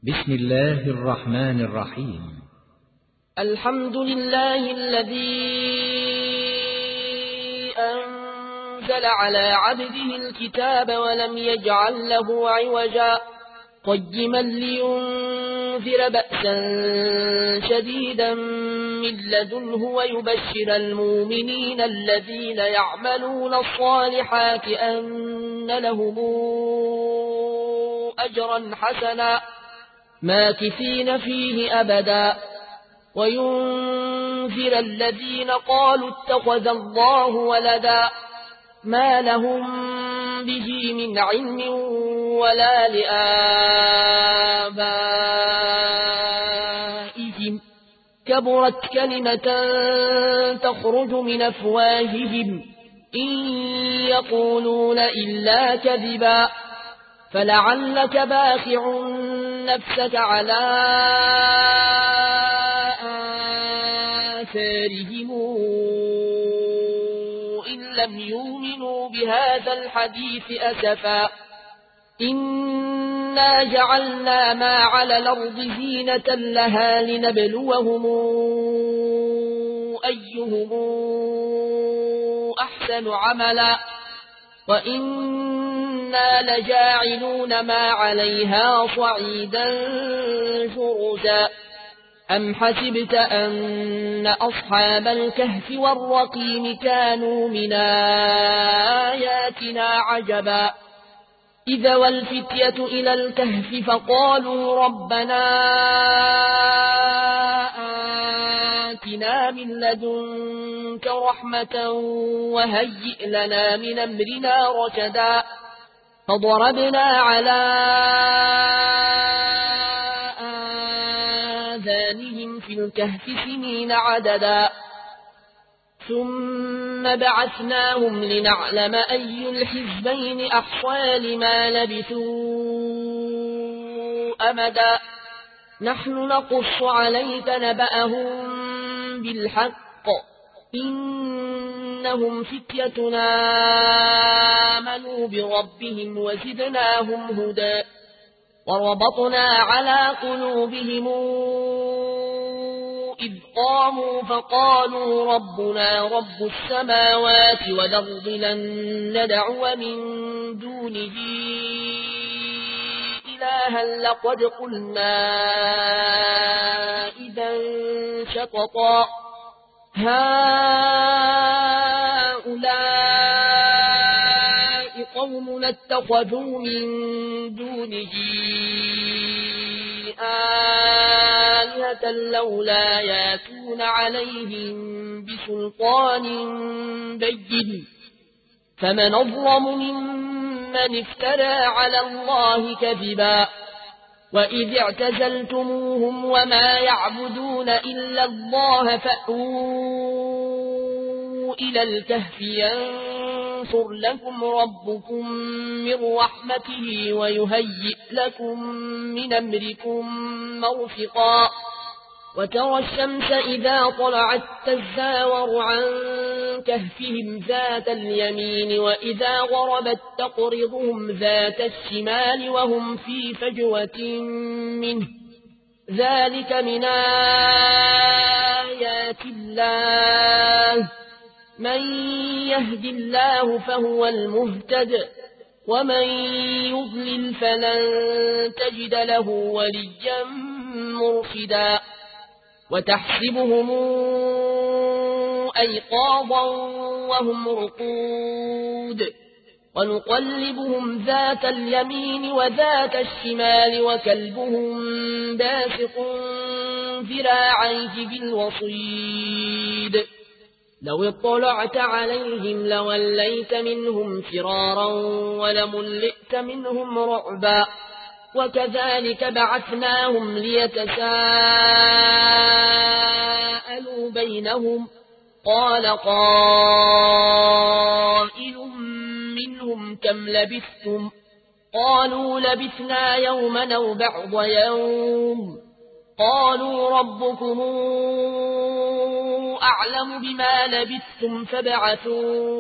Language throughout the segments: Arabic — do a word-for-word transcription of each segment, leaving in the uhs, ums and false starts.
بسم الله الرحمن الرحيم. الحمد لله الذي أنزل على عبده الكتاب ولم يجعل له عوجا قيما لينذر بأسا شديدا من لدنه ويبشر المؤمنين الذين يعملون الصالحات أن لهم أجرا حسنا ماكثين فيه أبدا وينذر الذين قالوا اتخذ الله ولدا ما لهم به من علم ولا لآبائهم كبرت كلمة تخرج من أفواههم إن يقولون إلا كذبا فلعلك باخع نفسك على آثارهم إن لم يؤمنوا بهذا الحديث أسفا إنا جعلنا ما على الأرض زينة لها لنبلوهم أيهم أحسن عملا وإنا لجاعلون ما عليها صعيدا جرزا أم حسبت أن أصحاب الكهف والرقيم كانوا من آياتنا عجبا إذا والفتية إلى الكهف فقالوا ربنا آتنا من لدنك رحمة وهيئ لنا من أمرنا رشدا فضربنا على آذانهم في الكهف سنين عددا ثم بعثناهم لنعلم أي الحزبين أحصى لما لبثوا أمدا نحن نقص عليك نبأهم بالحق إنهم فتيتنا آمنوا بربهم وزدناهم هدى وربطنا على قلوبهم إذ قاموا فقالوا ربنا رب السماوات والأرض لن ندعو من دونه إلها لقد قلنا إذا شططا هؤلاء قوم اتخذوا من دونه آلهة لولا ياتون عليهم بسلطان بين فمن أظلم ممن افترى على الله كذبا وإذ اعتزلتموهم وما يعبدون إلا الله فأووا إلى الكهف ينشر لكم ربكم من رحمته ويهيئ لكم من أمركم مرفقا وترى الشمس إذا طلعت تزاور عن كهفهم ذات اليمين وإذا غربت تقرضهم ذات الشمال وهم في فجوة منه ذلك من آيات الله من يهد الله فهو المهتد ومن يضلل فلن تجد له وليا مرشدا وتحسبهم أيقاظا وهم رقود ونقلبهم ذات اليمين وذات الشمال وكلبهم باسق ذراعيه بالوصيد لو اطلعت عليهم لوليت منهم فرارا ولملئت منهم رعبا وكذلك بعثناهم ليتساءلوا بينهم قال قائل منهم كم لبثتم قالوا لبثنا يوما أو بعض يوم قالوا ربكم أعلم بما لبثتم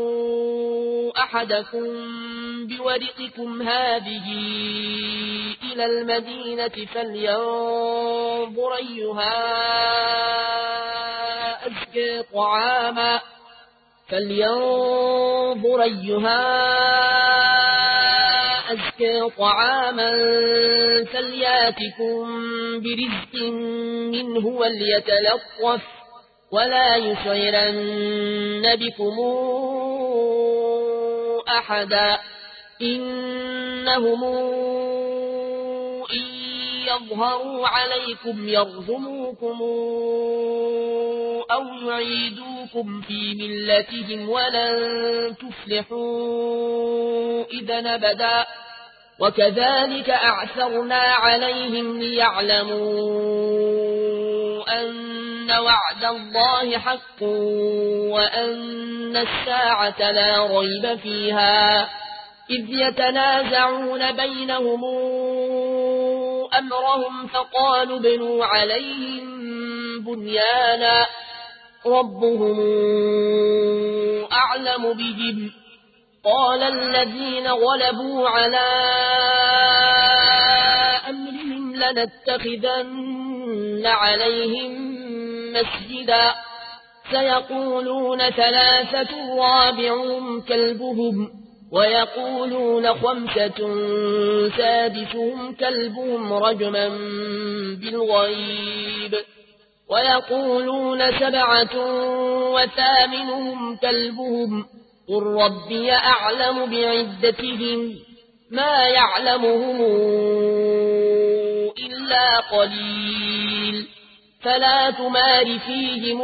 فابعثوا أحدكم بورقكم هذه إلى المدينة فلينظر أيها أزكى طعاما فلينظر أيها أزكى طعاما فلياتكم برزق منه وليتلطف ولا يشعرن بكم أحدا إنهم إن يظهروا عليكم يرجموكم أو يعيدوكم في ملتهم ولن تفلحوا إذا أبدا وكذلك أعثرنا عليهم ليعلموا أن وعد الله حق وأن الساعة لا ريب فيها إذ يتنازعون بينهم أمرهم فقالوا ابنوا عليهم بنيانا ربهم أعلم بهم قال الذين غلبوا على أمرهم لنتخذن عليهم مسجدا سيقولون ثلاثة رابعهم كلبهم ويقولون خمسة سادسهم كلبهم رجما بالغيب ويقولون سبعة وثامنهم كلبهم قل ربي أعلم بعدتهم ما يعلمهم إلا قليل فلا تمار فيهم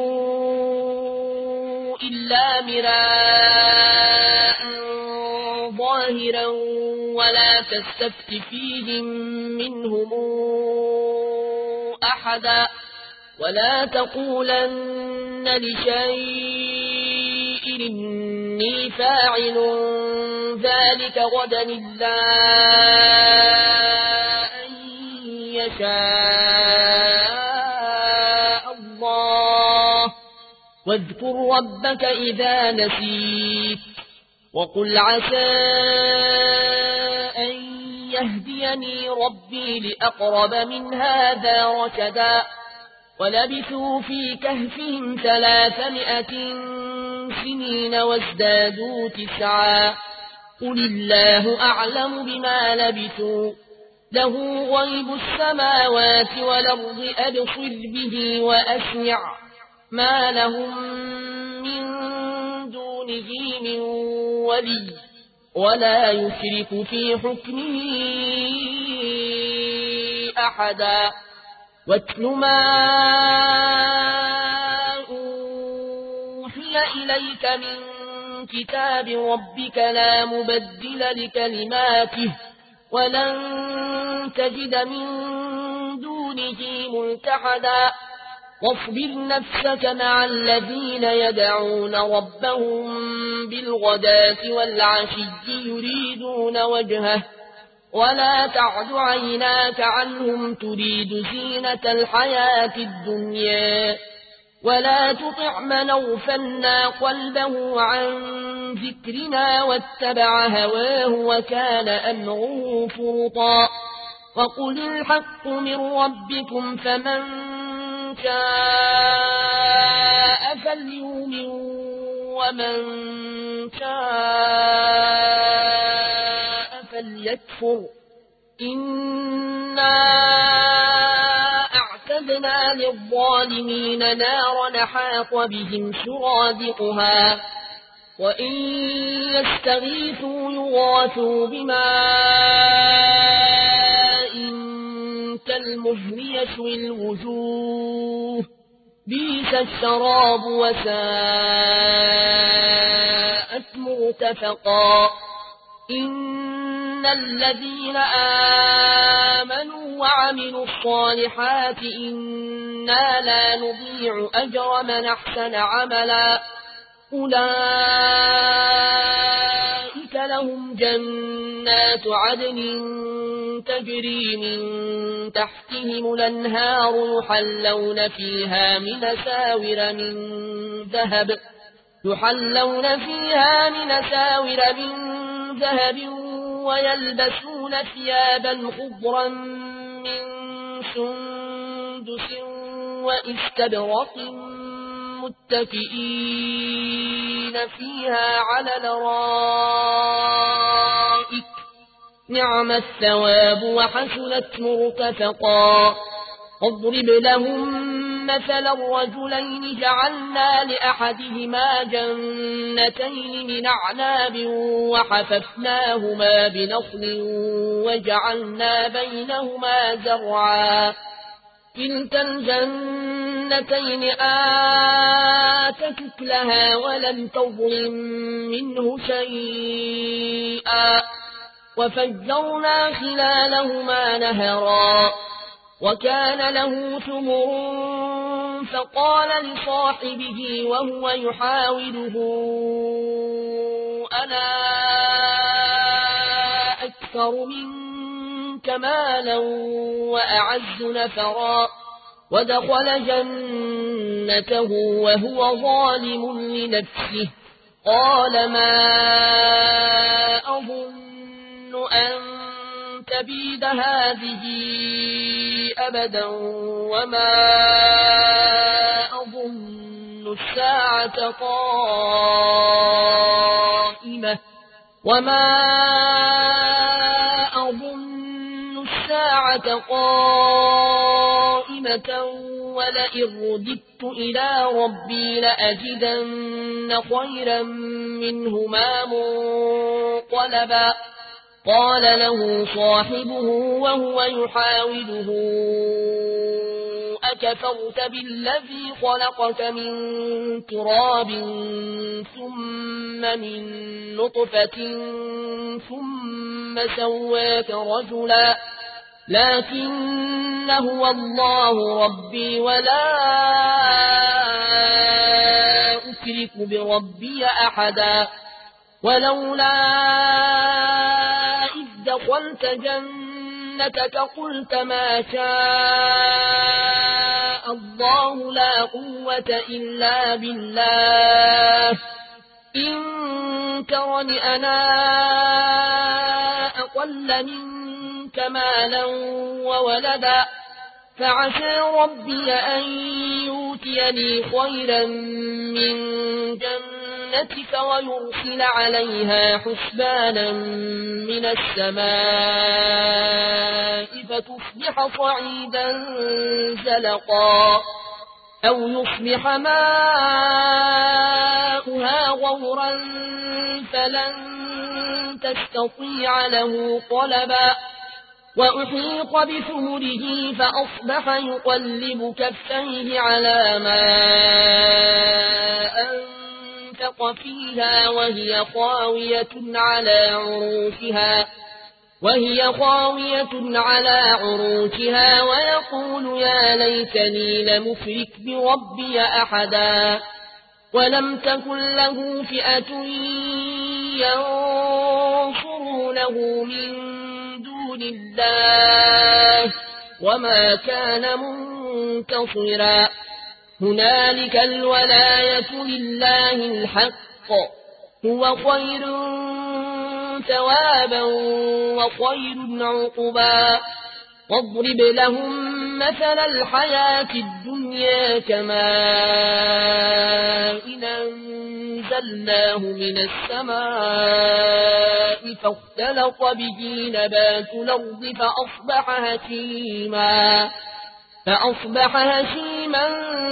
إلا مراء ظاهرا ولا تستفت فيهم منهم أحدا ولا تقولن لشيء إني فاعل ذلك غدا إلا أن يشاء الله واذكر ربك إذا نسيت وقل عسى أن يهديني ربي لأقرب من هذا رشدا ولبثوا في كهفهم ثلاثمائة سنين وازدادوا تسعا قل الله أعلم بما لبثوا له غيب السماوات والأرض أبصر به وأسمع ما لهم من دونه من ولي ولا يشرك في حكمه أحدا واتل ما أوحي إليك من كتاب ربك لا مبدل لكلماته ولن تجد من دونه ملتحدا واصبر نفسك مع الذين يدعون ربهم بالغداة والعشي يريدون وجهه ولا تعد عيناك عنهم تريد زينة الحياة الدنيا ولا تطع من أغفلنا قلبه عن ذكرنا واتبع هواه وكان أمره فرطا وقل الحق من ربكم فمن شاء فليؤمن ومن شاء فليكفر إنا أعتدنا للظالمين نارا حاط بهم سرادقها وإن يستغيثوا يغاثوا بماء كالمهل يشوي الوجوه بئس الشراب وساءت مرتفقا إن الذين آمنوا وعملوا الصالحات إنا لا نضيع أجر من أحسن عملا أولئك لهم جنات عدن تجري من تحتهم الأنهار يحلون فيها من أساور من ذهب يحلون فيها من أساور من ذهب ويلبسون ثيابا خضرا من سندس واستبرق متكئين فيها على الارائك نعم الثواب وحسنت مرتفقا اضرب لهم مثلا الرجلين جعلنا لأحدهما جنتين من أعناب وحففناهما بنخل وجعلنا بينهما زرعا كلتا الجنتين آتت أكلها ولم تظلم منه شيئا وفجرنا خلالهما نهرا وكان له ثمر فقال لصاحبه وهو يحاوله أنا أكثر منك مالا وأعز نفرا ودخل جنته وهو ظالم لنفسه قال ما أظن أن تبيد هذه أبدا وما أظن الساعة قائمة وما أظن الساعة قائمة ولئن رددت إلى ربي لأجدن خيرا منهما منقلبا قال له صاحبه وهو يحاوله أكفرت بالذي خلقك من تراب ثم من نطفة ثم سواك رجلا لكن هو الله ربي ولا أشرك بربي أحدا ولولا إذ دخلت جنتك قلت ما شاء الله لا قوة إلا بالله إن ترني أنا أقل منك مالا وولدا فعسى ربي أن يؤتيني خيرا من جنتك ويرسل عليها حسبانا من السماء فتصبح صعيدا زلقا أو يصبح ماؤها غورا فلن تستطيع له طلبا وأحيط بثمره فأصبح يقلب كفيه على ما أنفق فيها وهي خاوية على عروشها وهي خاوية على عروشها ويقول يا ليتني لم أشرك بربي أحدا ولم تكن له فئة ينصرونه من دون الله وما كان منتصرا هنالك الولاية لله الحق هو خير ثوابا وخير عقبا واضرب لهم مثل الحياة الدنيا كماء أنزلناه من السماء فاختلط به نبات الأرض فأصبح هشيما فأصبح هشيما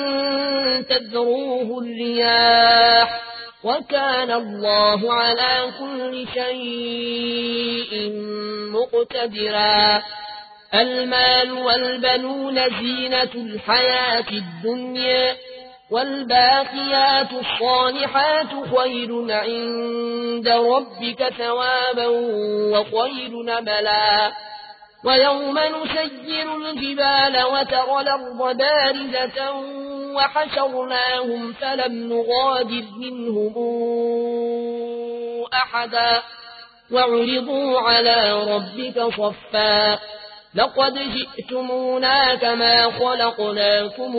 تذروه الرياح وكان الله على كل شيء مقتدرا المال والبنون زينة الحياة الدنيا والباقيات الصالحات خير عند ربك ثوابا وخير نملا ويوم نسير الجبال وترى الأرض بارزة وحشرناهم فلم نغادر منهم أحدا وعرضوا على ربك صفا لقد جئتمونا كما خلقناكم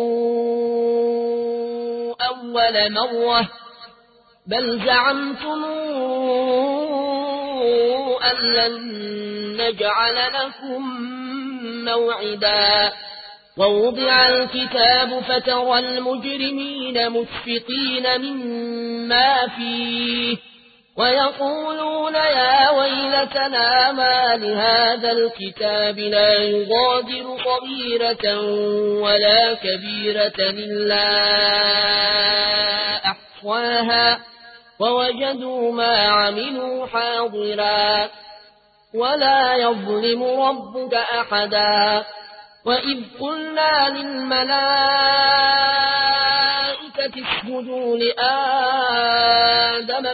أول مرة بل زعمتم أن لن نجعل لكم موعدا ووضع الكتاب فترى المجرمين مشفقين مما فيه ويقولون يا ويلتنا ما لهذا الكتاب لا يغادر صغيرة ولا كبيرة إلا أحصاها ووجدوا ما عملوا حاضرا ولا يظلم ربك أحدا وإذ قلنا للملائكة اسجدوا لآدم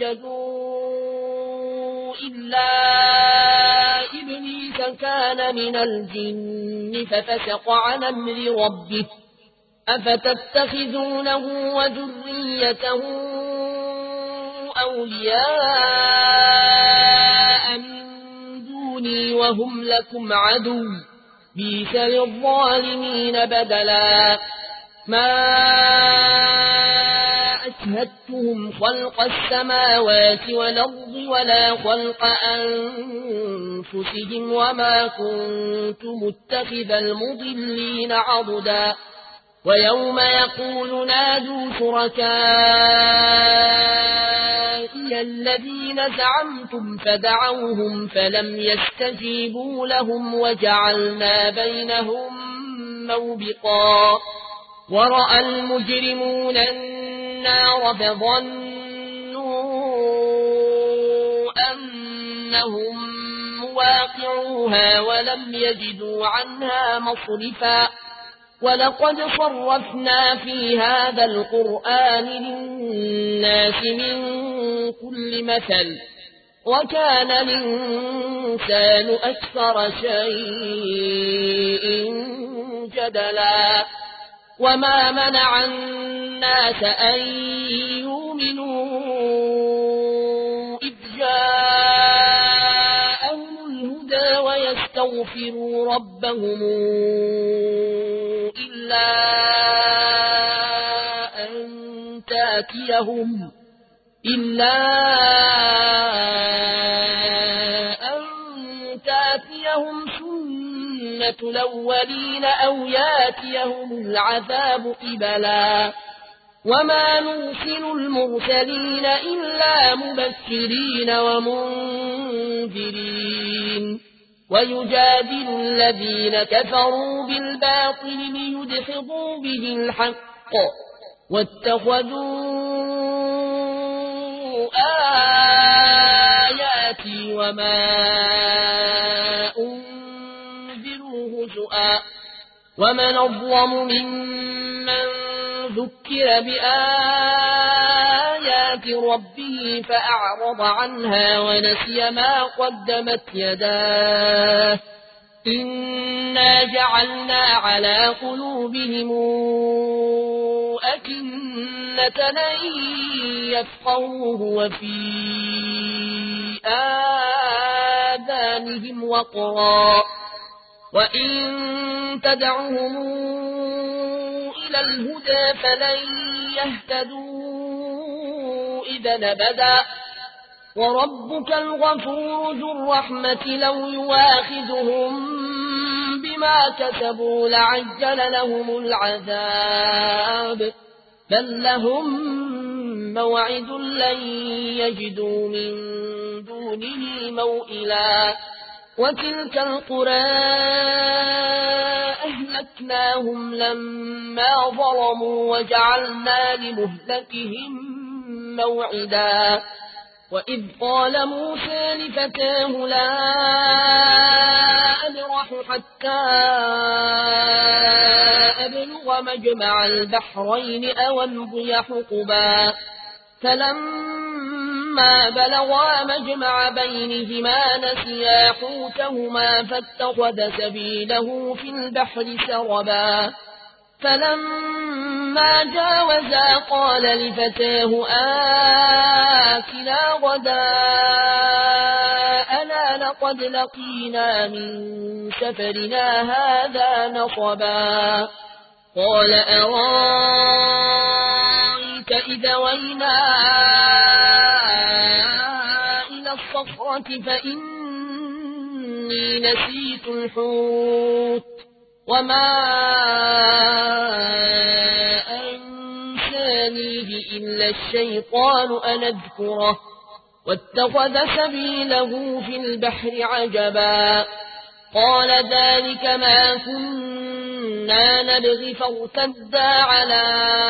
فسجدوا إلا إبليس كان من الجن ففسق عن أمر ربه أفتتخذونه وذريته أولياء من دوني وهم لكم عدو بئس للظالمين بدلا ما أشهدتهم خلق السماوات والأرض ولا خلق أنفسهم وما كنت متخذ المضلين عضدا ويوم يقول نادوا شركائي الذين زعمتم فدعوهم فلم يستجيبوا لهم وجعلنا بينهم موبقا ورأى المجرمون النار فظنوا أنهم مواقعوها ولم يجدوا عنها مصرفا ولقد صرفنا في هذا القرآن للناس من كل مثل وكان الإنسان أكثر شيء جدلا وما منع الناس أن يؤمنوا إذ جاءهم الهدى ويستغفروا ربهم إلا أن تأتيهم إلا أن تأتيهم سنة الأولين أو يأتيهم العذاب قبلا وما نرسل المرسلين إلا مبشرين ومنذرين ويجادل الذين كفروا بالباطل ليدحضوا به الحق واتخذوا آياتي وما أنذروا هزؤا ومن أظلم ممن ذكر بآيات ربه فأعرض عنها ونسي ما قدمت يداه إنا جعلنا على قلوبهم أكنة أن يفقهوه وفي آذانهم وقرا وإن تدعهم إلى الهدى فلن يهتدوا إذا أبدا وربك الغفور ذو الرحمة لو يواخذهم بما كسبوا لعجل لهم العذاب بل لهم موعد لن يجدوا من دونه موئلا وتلك القرى أهلكناهم لما ظلموا وجعلنا لمهلكهم موعدا وإذ قال موسى لفتاه لا أبرح حتى أبلغ مجمع البحرين أو أمضي حقبا فلما بلغا مجمع بينهما نسيا حوتهما فاتخذ سبيله في البحر سربا فلما جاوزا قال لفتاه آتنا غداءنا لقد لقينا من سفرنا هذا نصبا قال أرايت إذا وينا إلى الصخرة السكرة فإني نسيت الحوت وما أنسانيه إلا الشيطان أن أذكره واتخذ سبيله في البحر عجبا قال ذلك ما كنا نبغي فارتدا على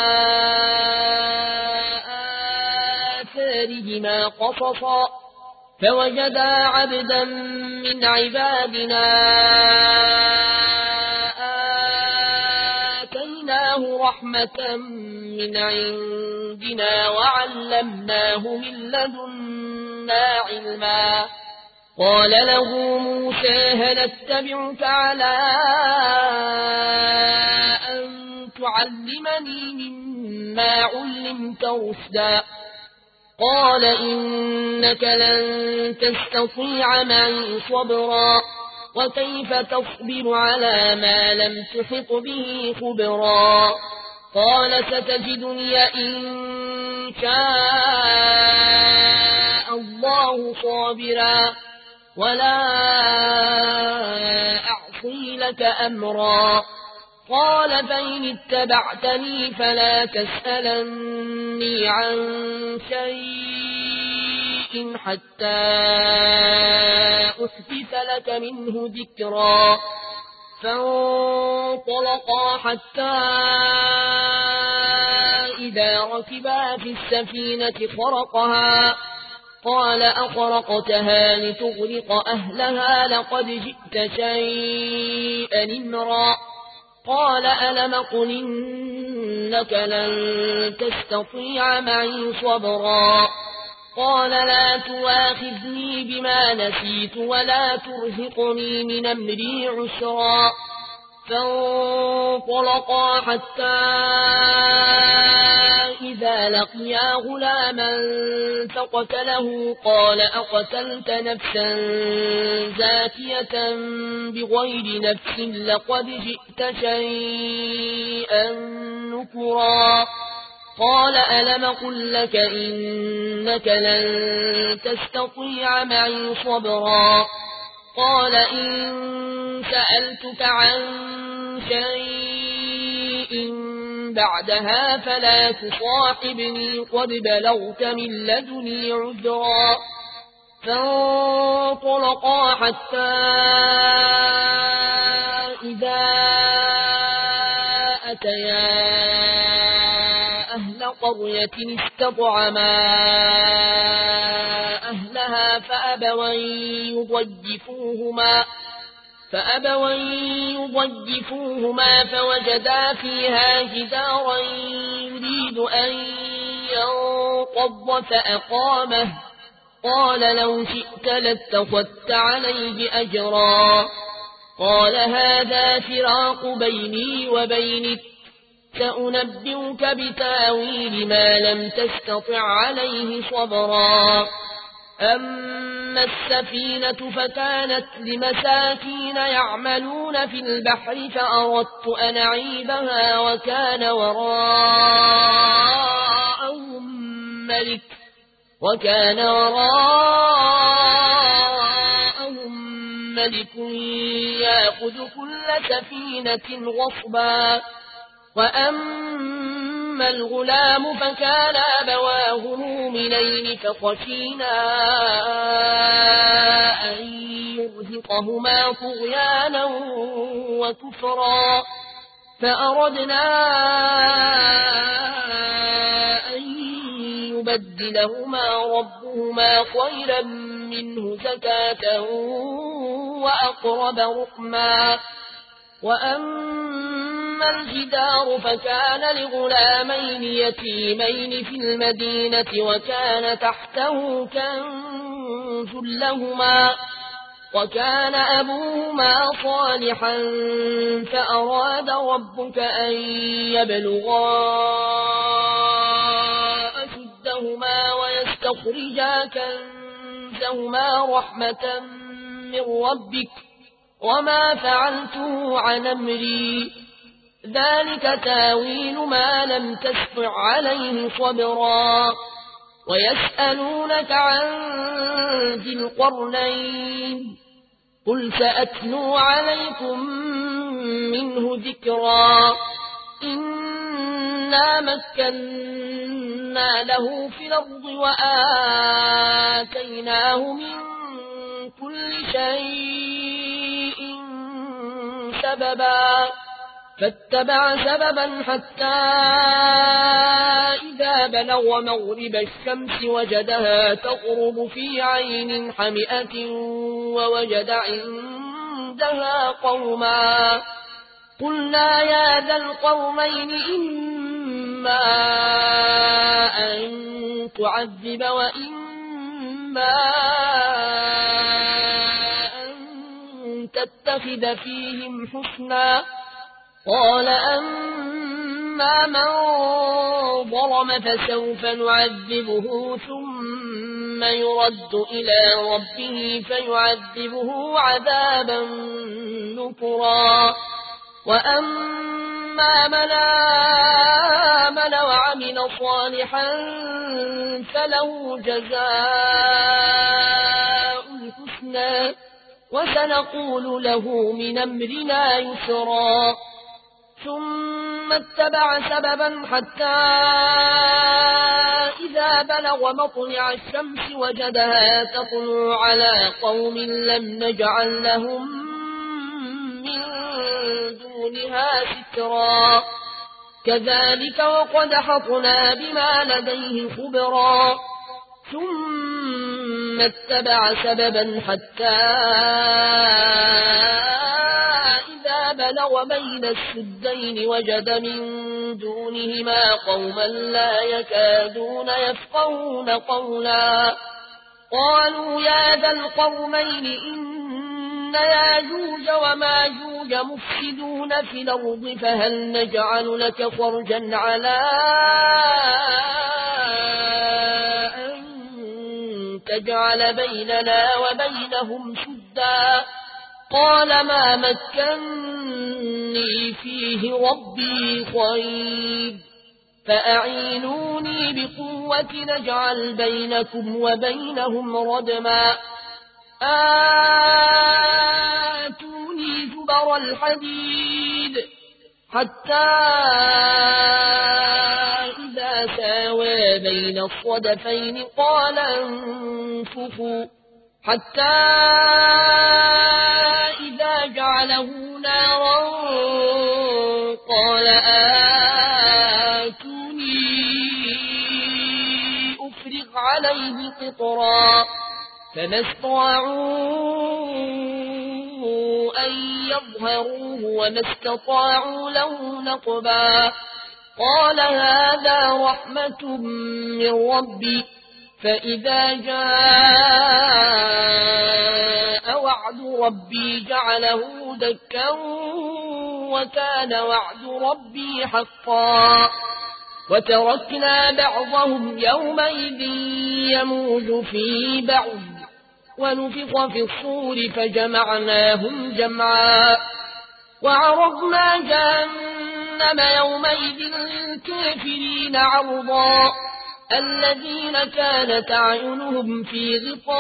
آثارهما قصصا فوجدا عبدا من عبادنا آتيناه رحمة من عندنا وعلمناه من لدنا علما قال له موسى هل اتبعك على أن تعلمني مما علمت رشدا قال إنك لن تستطيع معي صبرا وكيف تصبر على ما لم تحط به خبرا قال ستجدني إن شاء الله صابرا ولا أعصي لك أمرا قال فإن اتبعتني فلا تسألني عن شيء حتى أحدث لك منه ذكرا فانطلقا حتى إذا ركبا في السفينة خرقها قال أخرقتها لتغرق أهلها لقد جئت شيئا إمرا قال ألم قل إنك لن تستطيع معي صبرا قال لا تواخذني بما نسيت ولا ترهقني من أمري عسرا فانطلقا حتى إذا لقيا غلاما فقتله قال أقتلت نفسا زاكية بغير نفس لقد جئت شيئا نكرا قال ألم قل لك إنك لن تستطيع معي صبرا قال إن سألتك عن شيء بعدها فلا تصاحبني قد بلغت من لدني عذرا فانطلقا حتى إذا أتيا أهل قرية استطعما أهلها فأبوا يضيفوهما فأبوا يضيفوهما فوجدا فيها جدارا يريد أن ينقض فأقامه قال لو شئت لاتخذت عليه أجرا قال هذا فراق بيني وبينك سأنبئك بتاويل ما لم تستطع عليه صبرا أما السفينة فكانت لمساكين يعملون في البحر فأردت أن أعيبها وكان وراءهم ملك وكان وراءهم ملك يأخذ كل سفينة غصبا وأما الغلام فكان أبواه مؤمنين فخشينا أن يرهقهما طغيانا وكفرا فأردنا أن يبدلهما ربهما خيرا منه زكاة وأقرب رحما وأما الجدار فكان لغلامين يتيمين في المدينة وكان تحته كنز لهما وكان أبوهما صالحا فأراد ربك أن يبلغا أشدهما ويستخرجا كنزهما رحمة من ربك وما فعلته عن أمري ذلك تاويل ما لم تستطع عليه صبرا ويسألونك عن ذي القرنين قل سأتلو عليكم منه ذكرا إنا مكنا له في الأرض وآتيناه من كل شيء سببا فاتبع سببا حتى إذا بلغ مغرب الشمس وجدها تغرب في عين حمئة ووجد عندها قوما قلنا يا ذا القومين إما أن تعذب وإما أن تتخذ فيهم حسنا قال أما من ظلم فسوف نعذبه ثم يرد إلى ربه فيعذبه عذابا نكرا وأما من آمن وعمل صالحا فله جزاء الحسنى وسنقول له من أمرنا يسرا ثم اتبع سببا حتى إذا بلغ مطلع الشمس وجدها تطلع على قوم لم نجعل لهم من دونها سترا كذلك وقد حطنا بما لديه خبرا ثم اتبع سببا حتى إذا بلغ بين السدين وجد من دونهما قوما لا يكادون يفقهون قولا قالوا يا ذا القومين إن ياجوج وماجوج مفسدون في الأرض فهل نجعل لك فرجا على أن تجعل بيننا وبينهم سدا قال ما مكنني فيه ربي خير فأعينوني بقوة نجعل بينكم وبينهم ردما آتوني زبر الحديد حتى إذا ساوى بين الصدفين قال انفخوا حتى إذا جعله نارا قال آتوني أفرغ عليه قطرا فما استطاعوا أن يظهروه وما استطاعوا له نقبا قال هذا رحمة من ربي فإذا جاء وعد ربي جعله دكا وكان وعد ربي حقا وتركنا بعضهم يومئذ يموج في بعض ونفخ في الصور فجمعناهم جمعا وعرضنا جهنم يومئذ للكافرين عرضا الذين كانت أعينهم في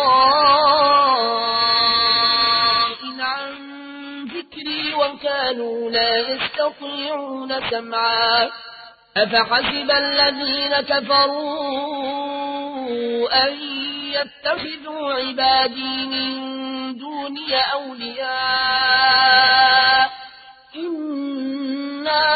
غطاء عن ذكري وكانوا لا يستطيعون سمعا أفحسب الذين كفروا أن يتخذوا عبادي من دوني أولياء إنا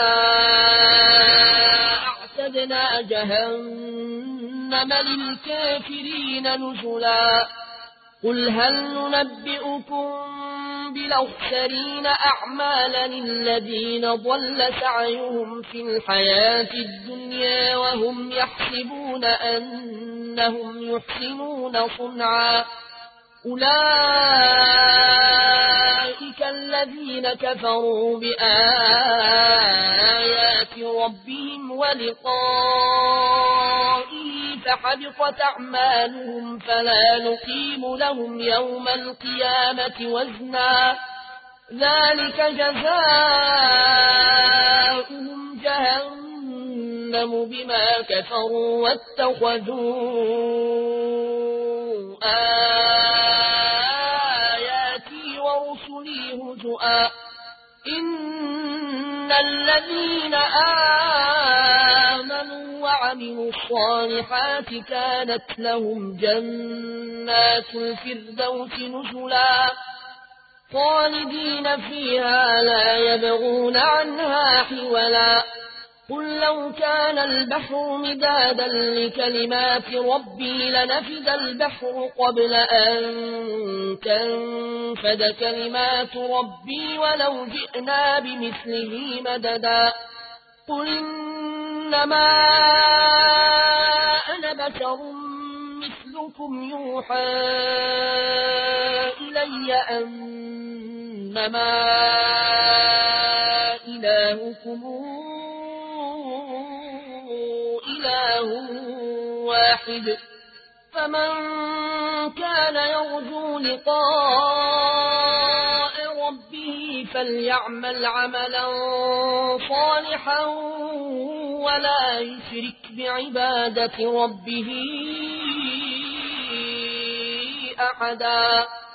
أعتدنا جهنم للكافرين نزلا قل هل ننبئكم بالأخسرين أعمالا الذين ضل سعيهم في الحياة الدنيا وهم يحسبون أنهم يحسنون صنعا أولئك الذين كفروا بآيات ربهم ولقائه فحبطت أعمالهم فلا نقيم لهم يوم القيامة وزنا ذلك جزاؤهم جهنم جهنم بما كفروا واتخذوا آياتي ورسلي هزؤا إن الذين آمنوا وعملوا الصالحات كانت لهم جنات الفردوس نزلا خالدين فيها لا يبغون عنها حولا قل لو كان البحر مدادا لكلمات ربي لنفد البحر قبل أن تنفد كلمات ربي ولو جئنا بمثله مددا قل إنما أنا بشر مثلكم يوحى إلي أنما إلهكم إله واحد فمن كان يرجو لقاء ربه فليعمل عملا صالحا ولا يشرك بعبادة ربه أحدا.